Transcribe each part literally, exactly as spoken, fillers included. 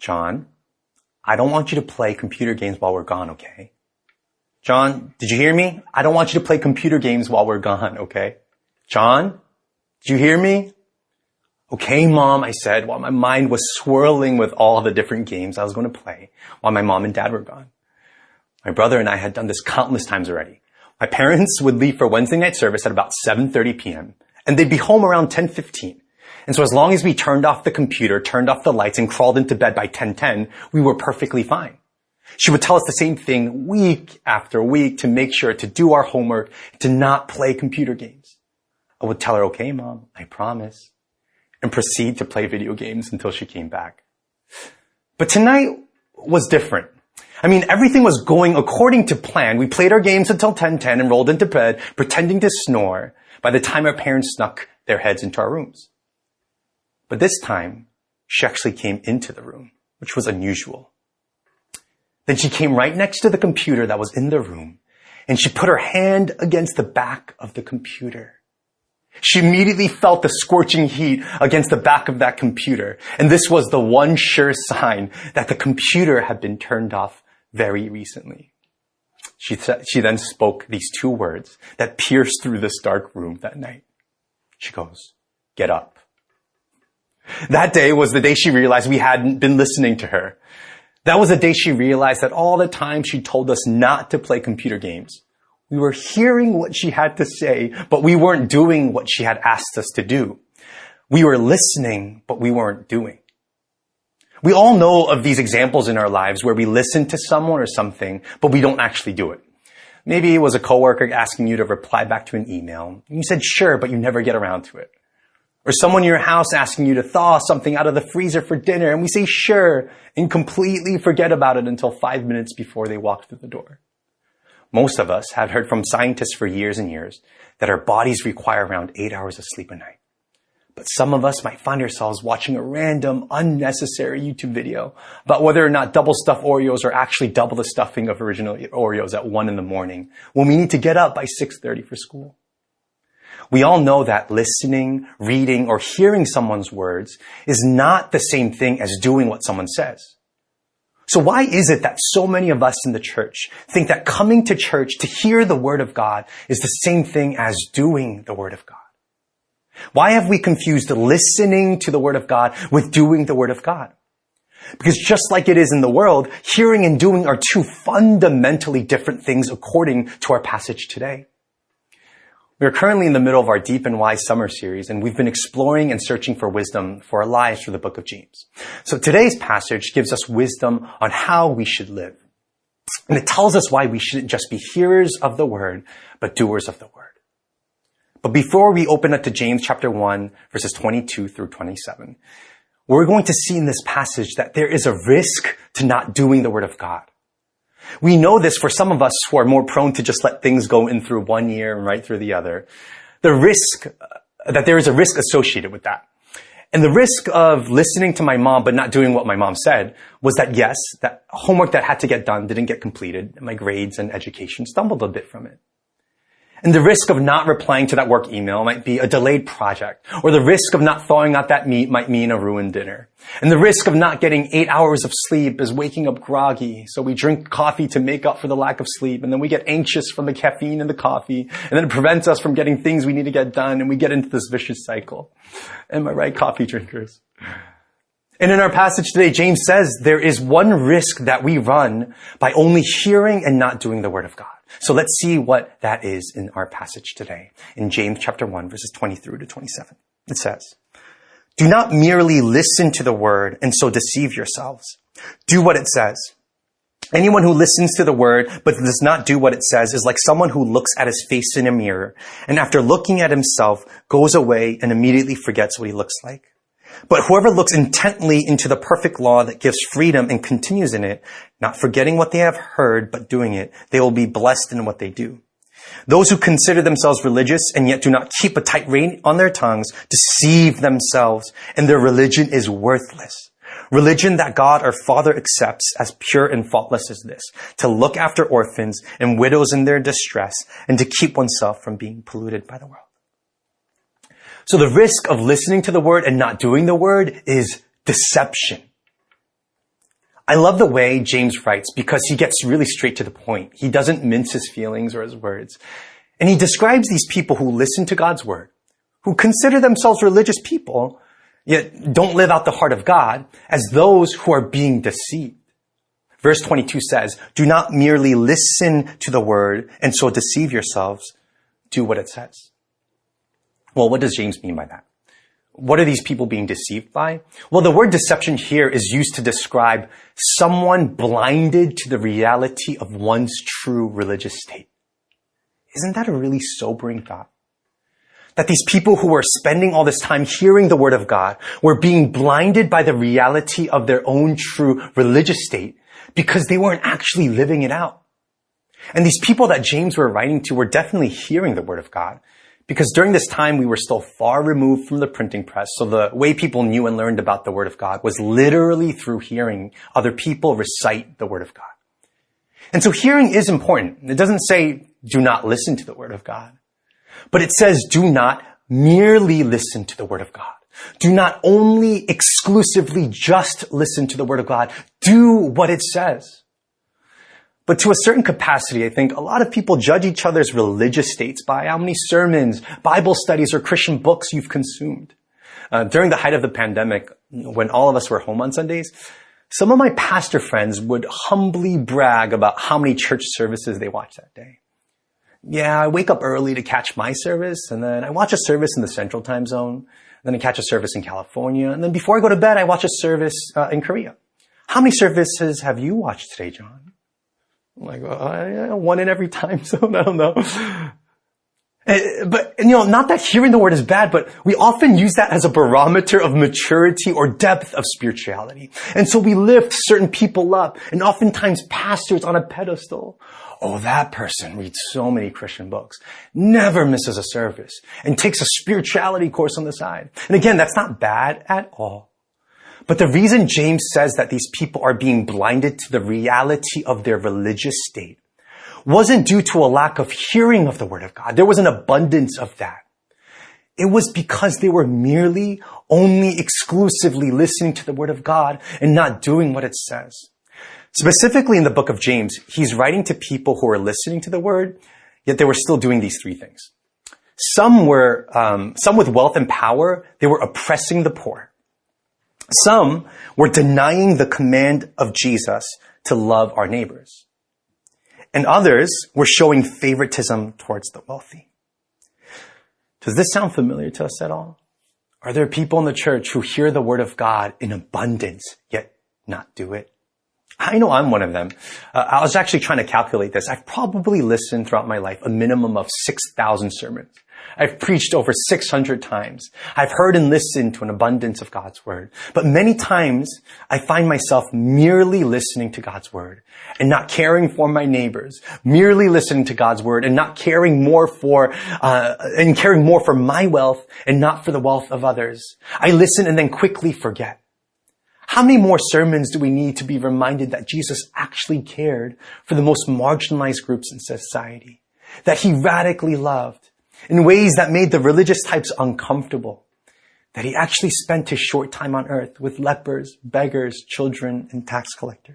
John, I don't want you to play computer games while we're gone, okay? John, did you hear me? I don't want you to play computer games while we're gone, okay? John, did you hear me? Okay, Mom, I said, while my mind was swirling with all the different games I was going to play while my mom and dad were gone. My brother and I had done this countless times already. My parents would leave for Wednesday night service at about seven thirty p.m. and they'd be home around ten fifteen. And so as long as we turned off the computer, turned off the lights, and crawled into bed by ten ten, we were perfectly fine. She would tell us the same thing week after week to make sure to do our homework, to not play computer games. I would tell her, okay, Mom, I promise, and proceed to play video games until she came back. But tonight was different. I mean, everything was going according to plan. We played our games until ten ten and rolled into bed, pretending to snore by the time our parents snuck their heads into our rooms. But this time, she actually came into the room, which was unusual. Then she came right next to the computer that was in the room, and she put her hand against the back of the computer. She immediately felt the scorching heat against the back of that computer, and this was the one sure sign that the computer had been turned off very recently. She, th- she then spoke these two words that pierced through this dark room that night. She goes, "Get up." That day was the day she realized we hadn't been listening to her. That was the day she realized that all the time she told us not to play computer games, we were hearing what she had to say, but we weren't doing what she had asked us to do. We were listening, but we weren't doing. We all know of these examples in our lives where we listen to someone or something, but we don't actually do it. Maybe it was a coworker asking you to reply back to an email. You said sure, but you never get around to it. Or someone in your house asking you to thaw something out of the freezer for dinner, and we say sure and completely forget about it until five minutes before they walk through the door. Most of us have heard from scientists for years and years that our bodies require around eight hours of sleep a night. But some of us might find ourselves watching a random, unnecessary YouTube video about whether or not double stuffed Oreos are actually double the stuffing of original Oreos at one in the morning when we need to get up by six thirty for school. We all know that listening, reading, or hearing someone's words is not the same thing as doing what someone says. So why is it that so many of us in the church think that coming to church to hear the Word of God is the same thing as doing the Word of God? Why have we confused listening to the Word of God with doing the Word of God? Because just like it is in the world, hearing and doing are two fundamentally different things according to our passage today. We are currently in the middle of our Deep and Wise summer series, and we've been exploring and searching for wisdom for our lives through the book of James. So today's passage gives us wisdom on how we should live. And it tells us why we shouldn't just be hearers of the word, but doers of the word. But before we open up to James chapter one, verses twenty-two through twenty-seven, we're going to see in this passage that there is a risk to not doing the word of God. We know this for some of us who are more prone to just let things go in through one ear and right through the other. The risk, uh, that there is a risk associated with that. And the risk of listening to my mom but not doing what my mom said was that yes, that homework that had to get done didn't get completed. My grades and education stumbled a bit from it. And the risk of not replying to that work email might be a delayed project, or the risk of not thawing out that meat might mean a ruined dinner. And the risk of not getting eight hours of sleep is waking up groggy, so we drink coffee to make up for the lack of sleep, and then we get anxious from the caffeine in the coffee, and then it prevents us from getting things we need to get done, and we get into this vicious cycle. Am I right, coffee drinkers? And in our passage today, James says there is one risk that we run by only hearing and not doing the word of God. So let's see what that is in our passage today. In James chapter one, verses twenty-three to twenty-seven. It says, "Do not merely listen to the word and so deceive yourselves. Do what it says. Anyone who listens to the word but does not do what it says is like someone who looks at his face in a mirror and after looking at himself goes away and immediately forgets what he looks like. But whoever looks intently into the perfect law that gives freedom and continues in it, not forgetting what they have heard, but doing it, they will be blessed in what they do. Those who consider themselves religious and yet do not keep a tight rein on their tongues deceive themselves, and their religion is worthless. Religion that God our Father accepts as pure and faultless is this, to look after orphans and widows in their distress, and to keep oneself from being polluted by the world." So the risk of listening to the word and not doing the word is deception. I love the way James writes because he gets really straight to the point. He doesn't mince his feelings or his words. And he describes these people who listen to God's word, who consider themselves religious people, yet don't live out the heart of God, as those who are being deceived. Verse twenty-two says, do not merely listen to the word and so deceive yourselves. Do what it says. Well, what does James mean by that? What are these people being deceived by? Well, the word deception here is used to describe someone blinded to the reality of one's true religious state. Isn't that a really sobering thought? That these people who were spending all this time hearing the word of God were being blinded by the reality of their own true religious state because they weren't actually living it out. And these people that James were writing to were definitely hearing the word of God, because during this time we were still far removed from the printing press. So the way people knew and learned about the word of God was literally through hearing other people recite the word of God. And so hearing is important. It doesn't say do not listen to the word of God, but it says do not merely listen to the word of God. Do not only exclusively just listen to the word of God. Do what it says. But to a certain capacity, I think a lot of people judge each other's religious states by how many sermons, Bible studies, or Christian books you've consumed. Uh, during the height of the pandemic, when all of us were home on Sundays, some of my pastor friends would humbly brag about how many church services they watched that day. Yeah, I wake up early to catch my service, and then I watch a service in the Central Time Zone, then I catch a service in California, and then before I go to bed, I watch a service uh, in Korea. How many services have you watched today, John? I'm like, uh, one in every time zone. I don't know. But, you know, not that hearing the word is bad, but we often use that as a barometer of maturity or depth of spirituality. And so we lift certain people up, and oftentimes pastors on a pedestal. Oh, that person reads so many Christian books, never misses a service, and takes a spirituality course on the side. And again, that's not bad at all. But the reason James says that these people are being blinded to the reality of their religious state wasn't due to a lack of hearing of the word of God. There was an abundance of that. It was because they were merely, only exclusively listening to the word of God and not doing what it says. Specifically in the book of James, he's writing to people who are listening to the word, yet they were still doing these three things. Some were, um, some with wealth and power, they were oppressing the poor. Some were denying the command of Jesus to love our neighbors. And others were showing favoritism towards the wealthy. Does this sound familiar to us at all? Are there people in the church who hear the word of God in abundance, yet not do it? I know I'm one of them. Uh, I was actually trying to calculate this. I've probably listened throughout my life a minimum of six thousand sermons. I've preached over six hundred times. I've heard and listened to an abundance of God's word. But many times I find myself merely listening to God's word and not caring for my neighbors, merely listening to God's word and not caring more for, uh, and caring more for my wealth and not for the wealth of others. I listen and then quickly forget. How many more sermons do we need to be reminded that Jesus actually cared for the most marginalized groups in society, that he radically loved in ways that made the religious types uncomfortable, that he actually spent his short time on earth with lepers, beggars, children, and tax collectors?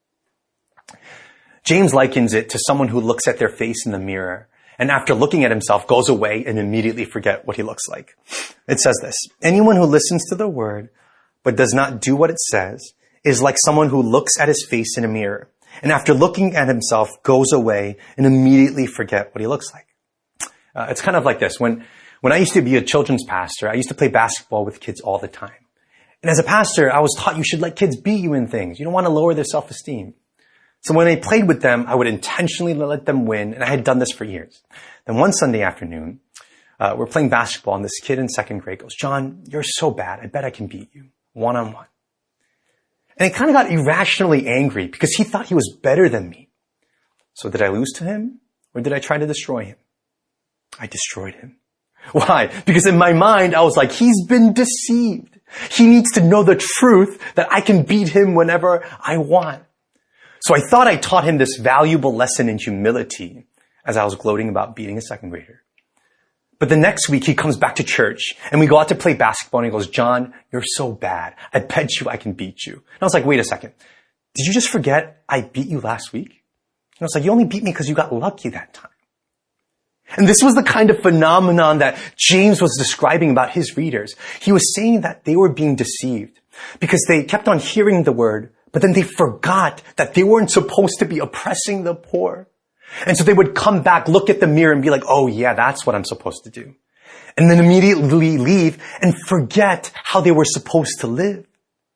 James likens it to someone who looks at their face in the mirror and after looking at himself goes away and immediately forget what he looks like. It says this: anyone who listens to the word but does not do what it says is like someone who looks at his face in a mirror and after looking at himself goes away and immediately forget what he looks like. Uh, it's kind of like this. When, when I used to be a children's pastor, I used to play basketball with kids all the time. And as a pastor, I was taught you should let kids beat you in things. You don't want to lower their self-esteem. So when I played with them, I would intentionally let them win, and I had done this for years. Then one Sunday afternoon, uh, we're playing basketball, and this kid in second grade goes, "John, you're so bad. I bet I can beat you one-on-one." And I kind of got irrationally angry because he thought he was better than me. So did I lose to him, or did I try to destroy him? I destroyed him. Why? Because in my mind, I was like, he's been deceived. He needs to know the truth that I can beat him whenever I want. So I thought I taught him this valuable lesson in humility as I was gloating about beating a second grader. But the next week he comes back to church and we go out to play basketball and he goes, "John, you're so bad. I bet you I can beat you." And I was like, wait a second. did you just forget I beat you last week? You know, it's like, you only beat me because you got lucky that time. And this was the kind of phenomenon that James was describing about his readers. He was saying that they were being deceived because they kept on hearing the word, but then they forgot that they weren't supposed to be oppressing the poor. And so they would come back, look at the mirror and be like, oh yeah, that's what I'm supposed to do. And then immediately leave and forget how they were supposed to live.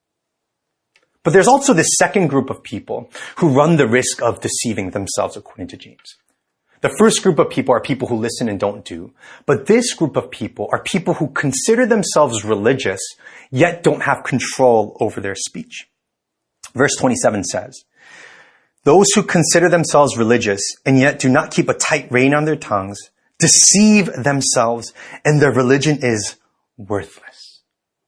But there's also this second group of people who run the risk of deceiving themselves, according to James. The first group of people are people who listen and don't do. But this group of people are people who consider themselves religious, yet don't have control over their speech. Verse twenty-seven says, those who consider themselves religious and yet do not keep a tight rein on their tongues deceive themselves, and their religion is worthless.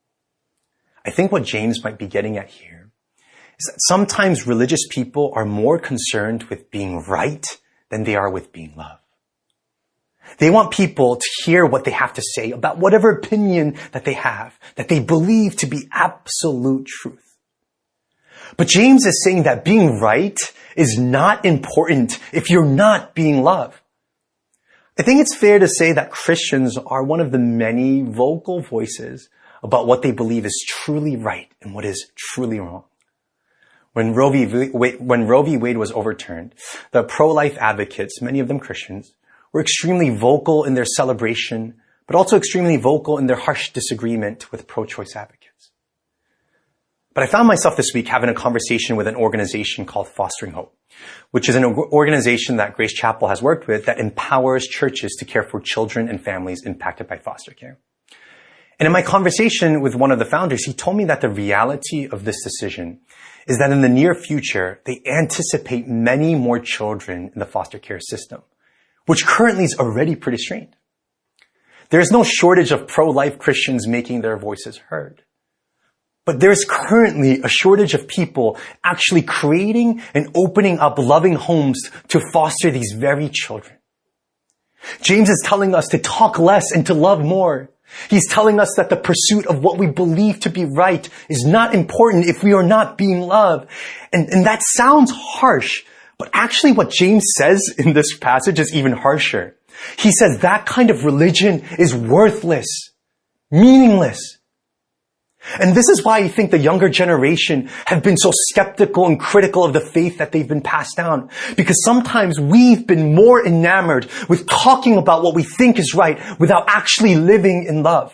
I think what James might be getting at here is that sometimes religious people are more concerned with being right than they are with being loved. They want people to hear what they have to say about whatever opinion that they have, that they believe to be absolute truth. But James is saying that being right is not important if you're not being loved. I think it's fair to say that Christians are one of the many vocal voices about what they believe is truly right and what is truly wrong. When Roe v. Wade, when Roe v. Wade was overturned, the pro-life advocates, many of them Christians, were extremely vocal in their celebration, but also extremely vocal in their harsh disagreement with pro-choice advocates. But I found myself this week having a conversation with an organization called Fostering Hope, which is an organization that Grace Chapel has worked with that empowers churches to care for children and families impacted by foster care. And in my conversation with one of the founders, he told me that the reality of this decision is that in the near future, they anticipate many more children in the foster care system, which currently is already pretty strained. There is no shortage of pro-life Christians making their voices heard. But there's currently a shortage of people actually creating and opening up loving homes to foster these very children. James is telling us to talk less and to love more. He's telling us that the pursuit of what we believe to be right is not important if we are not being loved. And, and that sounds harsh, but actually what James says in this passage is even harsher. He says that kind of religion is worthless, meaningless. And this is why I think the younger generation have been so skeptical and critical of the faith that they've been passed down. Because sometimes we've been more enamored with talking about what we think is right without actually living in love.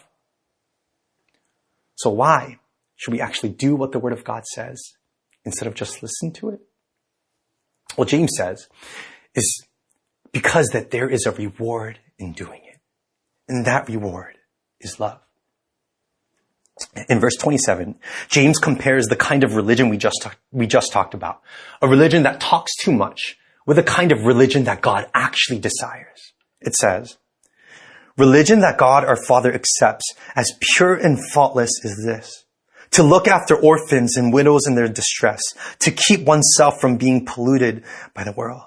So why should we actually do what the Word of God says instead of just listen to it? Well, James says is because that there is a reward in doing it. And that reward is love. In verse twenty-seven, James compares the kind of religion we just, talk, we just talked about, a religion that talks too much, with a kind of religion that God actually desires. It says, religion that God our Father accepts as pure and faultless is this, to look after orphans and widows in their distress, to keep oneself from being polluted by the world.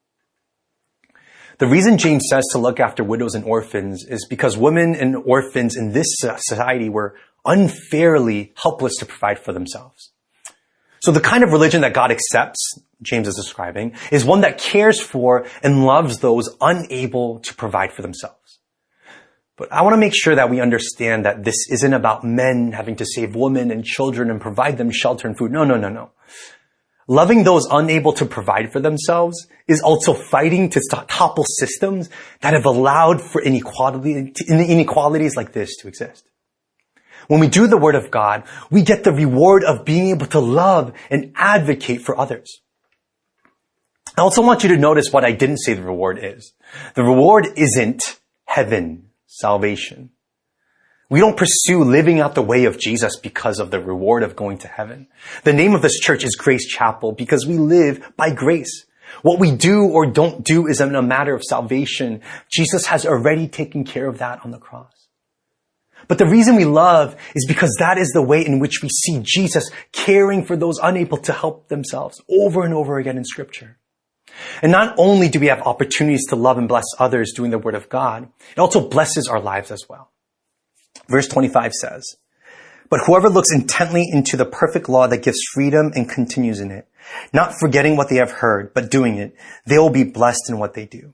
The reason James says to look after widows and orphans is because women and orphans in this society were unfairly helpless to provide for themselves. So the kind of religion that God accepts, James is describing, is one that cares for and loves those unable to provide for themselves. But I want to make sure that we understand that this isn't about men having to save women and children and provide them shelter and food. No, no, no, no. Loving those unable to provide for themselves is also fighting to topple systems that have allowed for inequality, inequalities like this to exist. When we do the Word of God, we get the reward of being able to love and advocate for others. I also want you to notice what I didn't say the reward is. The reward isn't heaven, salvation. We don't pursue living out the way of Jesus because of the reward of going to heaven. The name of this church is Grace Chapel because we live by grace. What we do or don't do isn't a matter of salvation. Jesus has already taken care of that on the cross. But the reason we love is because that is the way in which we see Jesus caring for those unable to help themselves over and over again in Scripture. And not only do we have opportunities to love and bless others doing the Word of God, it also blesses our lives as well. Verse twenty-five says, but whoever looks intently into the perfect law that gives freedom and continues in it, Not forgetting what they have heard, but doing it, they will be blessed in what they do.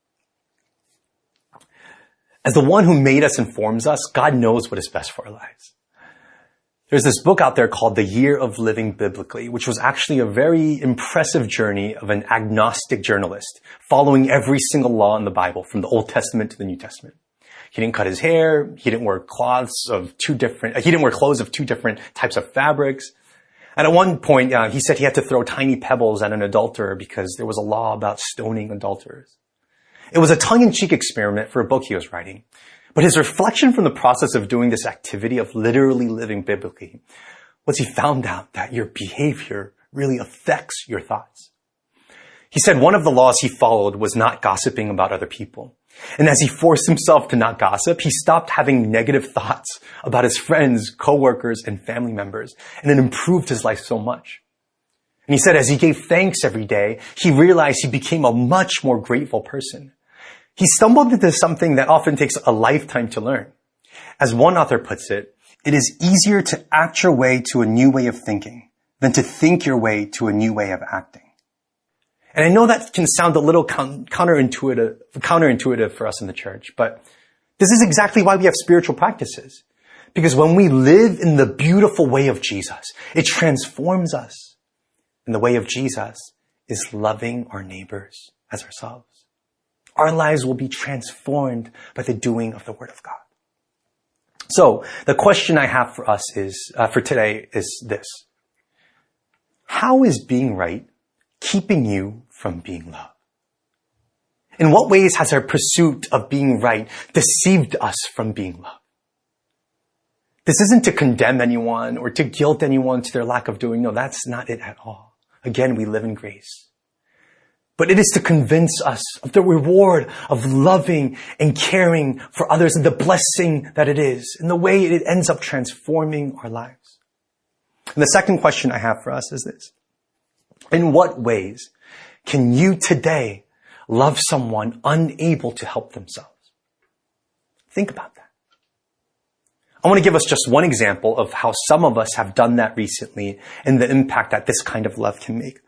As the one who made us informs us, God knows what is best for our lives. There's this book out there called The Year of Living Biblically, which was actually a very impressive journey of an agnostic journalist following every single law in the Bible from the Old Testament to the New Testament. He didn't cut his hair. He didn't wear cloths of two different, he didn't wear clothes of two different types of fabrics. And at one point, uh, he said he had to throw tiny pebbles at an adulterer because there was a law about stoning adulterers. It was a tongue-in-cheek experiment for a book he was writing. But his reflection from the process of doing this activity of literally living biblically was he found out that your behavior really affects your thoughts. He said one of the laws he followed was not gossiping about other people. And as he forced himself to not gossip, he stopped having negative thoughts about his friends, coworkers, and family members. And it improved his life so much. And he said as he gave thanks every day, he realized he became a much more grateful person. He stumbled into something that often takes a lifetime to learn. As one author puts it, it is easier to act your way to a new way of thinking than to think your way to a new way of acting. And I know that can sound a little counterintuitive, counterintuitive for us in the church, but this is exactly why we have spiritual practices. Because when we live in the beautiful way of Jesus, it transforms us. And the way of Jesus is loving our neighbors as ourselves. Our lives will be transformed by the doing of the Word of God. So, the question I have for us is, uh, for today is this. How is being right keeping you from being loved? In what ways has our pursuit of being right deceived us from being loved? This isn't to condemn anyone or to guilt anyone to their lack of doing. No, that's not it at all. Again, we live in grace. But it is to convince us of the reward of loving and caring for others and the blessing that it is and the way it ends up transforming our lives. And the second question I have for us is this. In what ways can you today love someone unable to help themselves? Think about that. I want to give us just one example of how some of us have done that recently and the impact that this kind of love can make.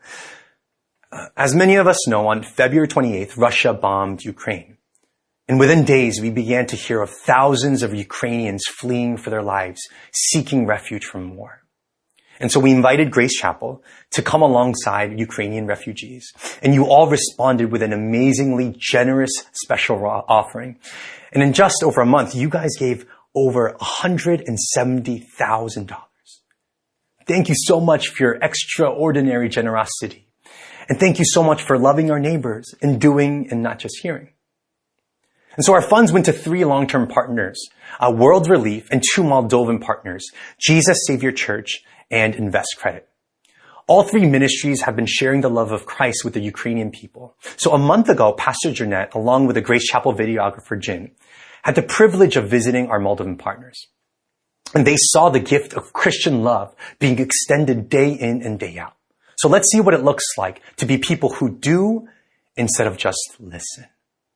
As many of us know, on February twenty-eighth, Russia bombed Ukraine. And within days, we began to hear of thousands of Ukrainians fleeing for their lives, seeking refuge from war. And so we invited Grace Chapel to come alongside Ukrainian refugees. And you all responded with an amazingly generous special offering. And in just over a month, you guys gave over one hundred seventy thousand dollars. Thank you so much for your extraordinary generosity. And thank you so much for loving our neighbors and doing and not just hearing. And so our funds went to three long-term partners, uh, World Relief and two Moldovan partners, Jesus Savior Church and Invest Credit. All three ministries have been sharing the love of Christ with the Ukrainian people. So a month ago, Pastor Jeanette, along with the Grace Chapel videographer Jin, had the privilege of visiting our Moldovan partners. And they saw the gift of Christian love being extended day in and day out. So let's see what it looks like to be people who do instead of just listen.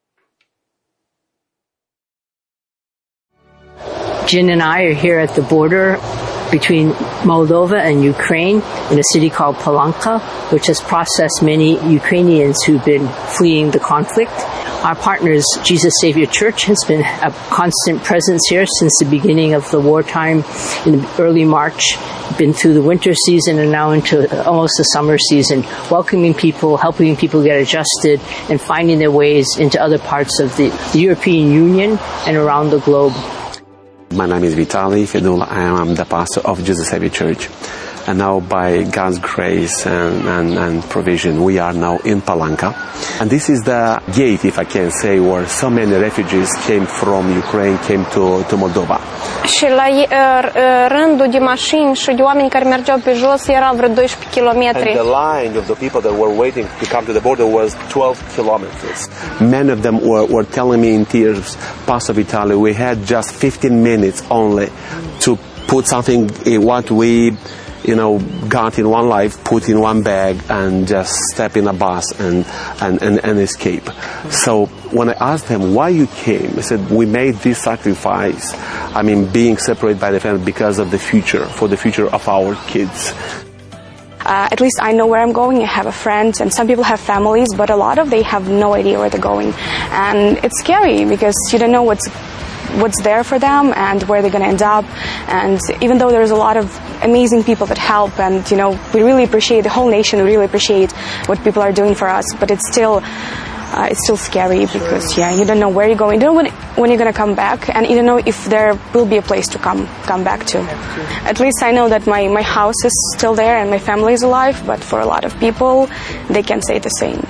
Jin and I are here at the border between Moldova and Ukraine in a city called Palanca, which has processed many Ukrainians who've been fleeing the conflict. Our partners, Jesus Savior Church, has been a constant presence here since the beginning of the wartime in early March, been through the winter season and now into almost the summer season, welcoming people, helping people get adjusted, and finding their ways into other parts of the, the European Union and around the globe. My name is Vitaly Fedul. I am the pastor of Jesus Savior Church. And now by God's grace and, and, and provision, we are now in Palanca. And this is the gate, if I can say, where so many refugees came from Ukraine, came to, to Moldova. Și la rândul de mașini și de oameni care mergeau pe jos era vreo doisprezece kilometri. And the line of the people that were waiting to come to the border was twelve kilometers. Many of them were, were telling me in tears, Pastor Vitaly, we had just fifteen minutes only to put something in what we you know, got in one life, put in one bag, and just step in a bus and, and, and, and escape. So when I asked them why you came, I said, we made this sacrifice, I mean, being separated by the family because of the future, for the future of our kids. Uh, at least I know where I'm going. I have a friend, and some people have families, but a lot of they have no idea where they're going. And it's scary because you don't know what's what's there for them and where they're going to end up. And even though there's a lot of amazing people that help, and you know, we really appreciate, the whole nation really appreciate what people are doing for us, but it's still uh, it's still scary because yeah, you don't know where you're going, you don't know when, when you're going to come back, and you don't know if there will be a place to come come back to. At least I know that my, my house is still there and my family is alive, but for a lot of people, they can't say the same.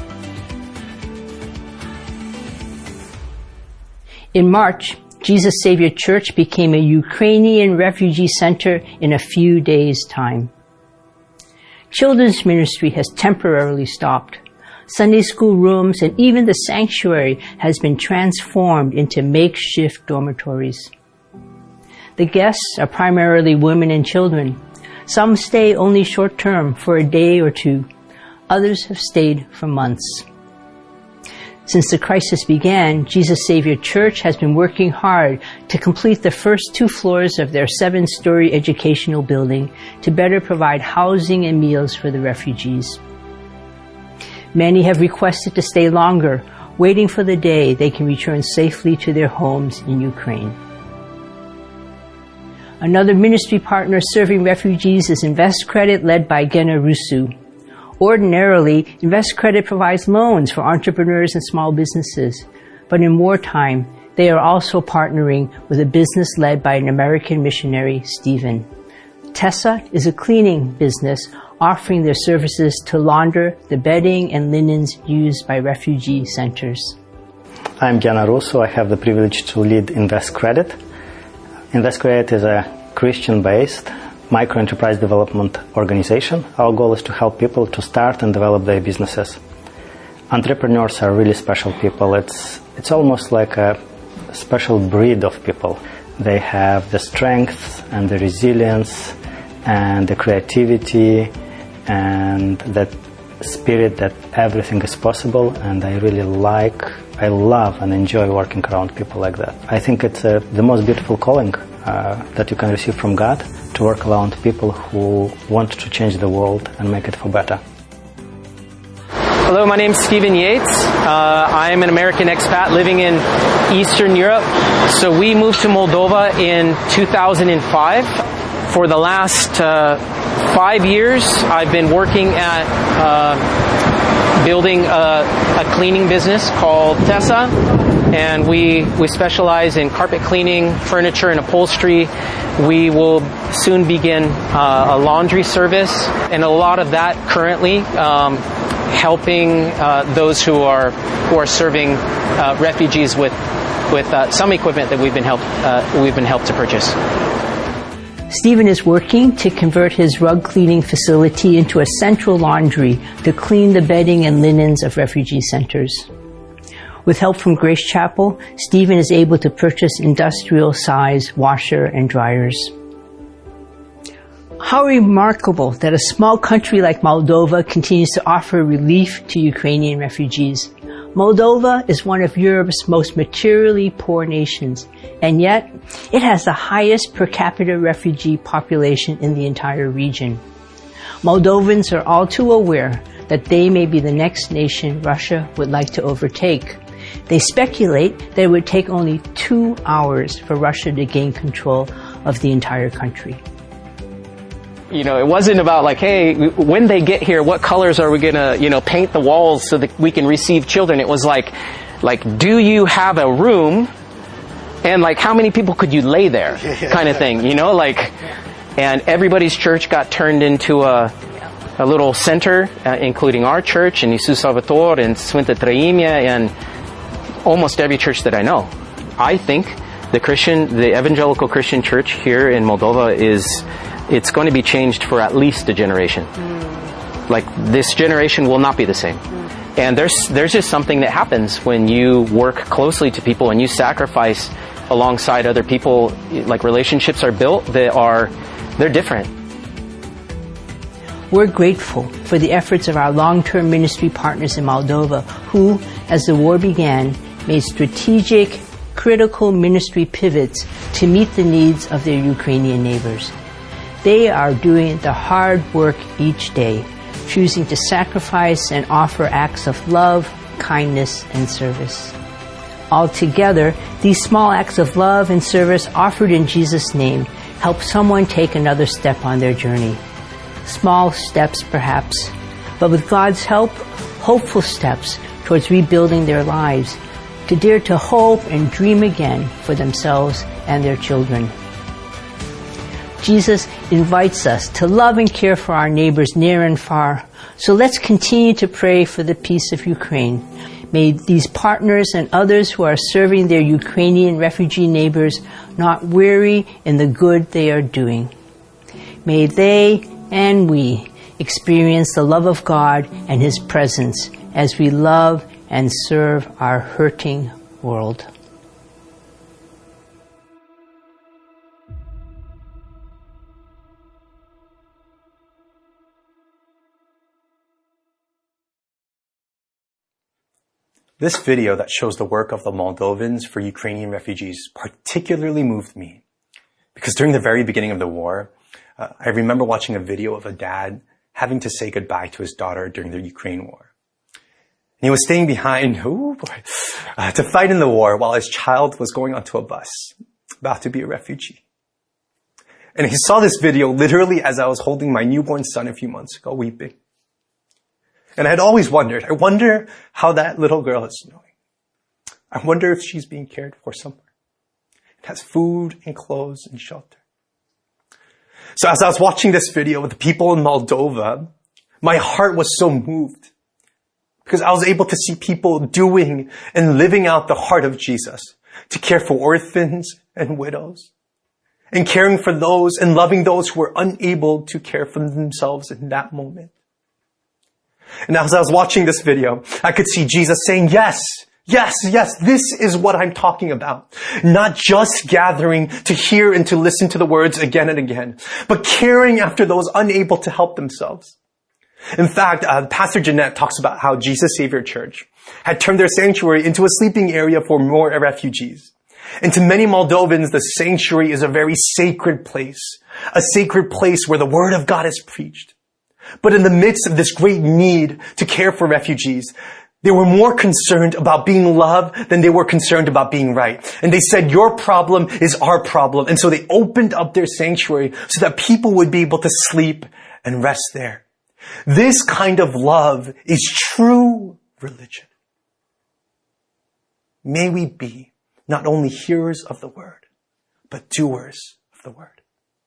In March, Jesus Savior Church became a Ukrainian refugee center in a few days' time. Children's ministry has temporarily stopped. Sunday school rooms and even the sanctuary has been transformed into makeshift dormitories. The guests are primarily women and children. Some stay only short-term for a day or two. Others have stayed for months. Since the crisis began, Jesus Savior Church has been working hard to complete the first two floors of their seven-story educational building to better provide housing and meals for the refugees. Many have requested to stay longer, waiting for the day they can return safely to their homes in Ukraine. Another ministry partner serving refugees is InvestCredit, led by Gena Rusu. Ordinarily, InvestCredit provides loans for entrepreneurs and small businesses, but in wartime, they are also partnering with a business led by an American missionary, Stephen. Tessa is a cleaning business offering their services to launder the bedding and linens used by refugee centers. I'm Gena Rusu. I have the privilege to lead InvestCredit. InvestCredit is a Christian-based micro-enterprise development organization. Our goal is to help people to start and develop their businesses. Entrepreneurs are really special people. It's, it's almost like a special breed of people. They have the strength and the resilience and the creativity and that spirit that everything is possible, and I really like, I love and enjoy working around people like that. I think it's uh, the most beautiful calling uh, that you can receive from God, to work around people who want to change the world and make it for better. Hello, my name is Stephen Yates. Uh, I am an American expat living in Eastern Europe. So we moved to Moldova in two thousand five. For the last uh, five years, I've been working at uh, building a, a cleaning business called Tessa, and we, we specialize in carpet cleaning, furniture, and upholstery. We will soon begin uh, a laundry service, and a lot of that currently um, helping uh, those who are who are serving uh, refugees with with uh, some equipment that we've been helped uh, we've been helped to purchase. Stephen is working to convert his rug cleaning facility into a central laundry to clean the bedding and linens of refugee centers. With help from Grace Chapel, Stephen is able to purchase industrial-size washer and dryers. How remarkable that a small country like Moldova continues to offer relief to Ukrainian refugees. Moldova is one of Europe's most materially poor nations, and yet it has the highest per capita refugee population in the entire region. Moldovans are all too aware that they may be the next nation Russia would like to overtake. They speculate that it would take only two hours for Russia to gain control of the entire country. You know, it wasn't about like, hey, when they get here, what colors are we going to, you know, paint the walls so that we can receive children? It was like, like, do you have a room? And like, how many people could you lay there? Kind of thing, you know, like, and everybody's church got turned into a, a little center, uh, including our church and Iisus Salvator and Sfânta Trăimea and almost every church that I know. I think the Christian, the evangelical Christian church here in Moldova is, it's going to be changed for at least a generation. Mm. Like, this generation will not be the same. Mm. And there's there's just something that happens when you work closely to people and you sacrifice alongside other people. Like, relationships are built that are, they're different. We're grateful for the efforts of our long-term ministry partners in Moldova who, as the war began, made strategic, critical ministry pivots to meet the needs of their Ukrainian neighbors. They are doing the hard work each day, choosing to sacrifice and offer acts of love, kindness, and service. Altogether, these small acts of love and service offered in Jesus' name help someone take another step on their journey. Small steps, perhaps, but with God's help, hopeful steps towards rebuilding their lives, to dare to hope and dream again for themselves and their children. Jesus invites us to love and care for our neighbors near and far. So let's continue to pray for the peace of Ukraine. May these partners and others who are serving their Ukrainian refugee neighbors not weary in the good they are doing. May they and we experience the love of God and His presence as we love and serve our hurting world. This video that shows the work of the Moldovans for Ukrainian refugees particularly moved me because during the very beginning of the war, uh, I remember watching a video of a dad having to say goodbye to his daughter during the Ukraine war. And he was staying behind ooh, boy, uh, to fight in the war while his child was going onto a bus, about to be a refugee. And he saw this video literally as I was holding my newborn son a few months ago, weeping. And I had always wondered, I wonder how that little girl is doing. I wonder if she's being cared for somewhere. It has food and clothes and shelter. So as I was watching this video with the people in Moldova, my heart was so moved because I was able to see people doing and living out the heart of Jesus to care for orphans and widows and caring for those and loving those who were unable to care for themselves in that moment. And as I was watching this video, I could see Jesus saying, yes, yes, yes, this is what I'm talking about. Not just gathering to hear and to listen to the words again and again, but caring after those unable to help themselves. In fact, uh, Pastor Jeanette talks about how Jesus Savior Church had turned their sanctuary into a sleeping area for more refugees. And to many Moldovans, the sanctuary is a very sacred place, a sacred place where the Word of God is preached. But in the midst of this great need to care for refugees, they were more concerned about being loved than they were concerned about being right. And they said, your problem is our problem. And so they opened up their sanctuary so that people would be able to sleep and rest there. This kind of love is true religion. May we be not only hearers of the word, but doers of the word.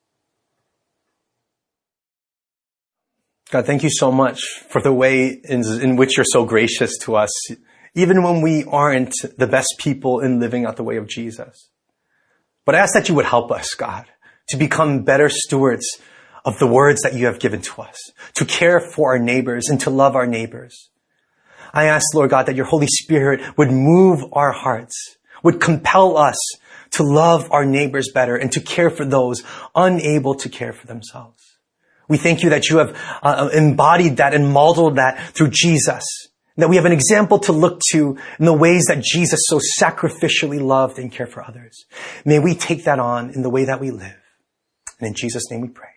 God, thank you so much for the way in, in which you're so gracious to us, even when we aren't the best people in living out the way of Jesus. But I ask that you would help us, God, to become better stewards of the words that you have given to us, to care for our neighbors and to love our neighbors. I ask, Lord God, that your Holy Spirit would move our hearts, would compel us to love our neighbors better and to care for those unable to care for themselves. We thank you that you have uh, embodied that and modeled that through Jesus, that we have an example to look to in the ways that Jesus so sacrificially loved and cared for others. May we take that on in the way that we live. And in Jesus' name we pray.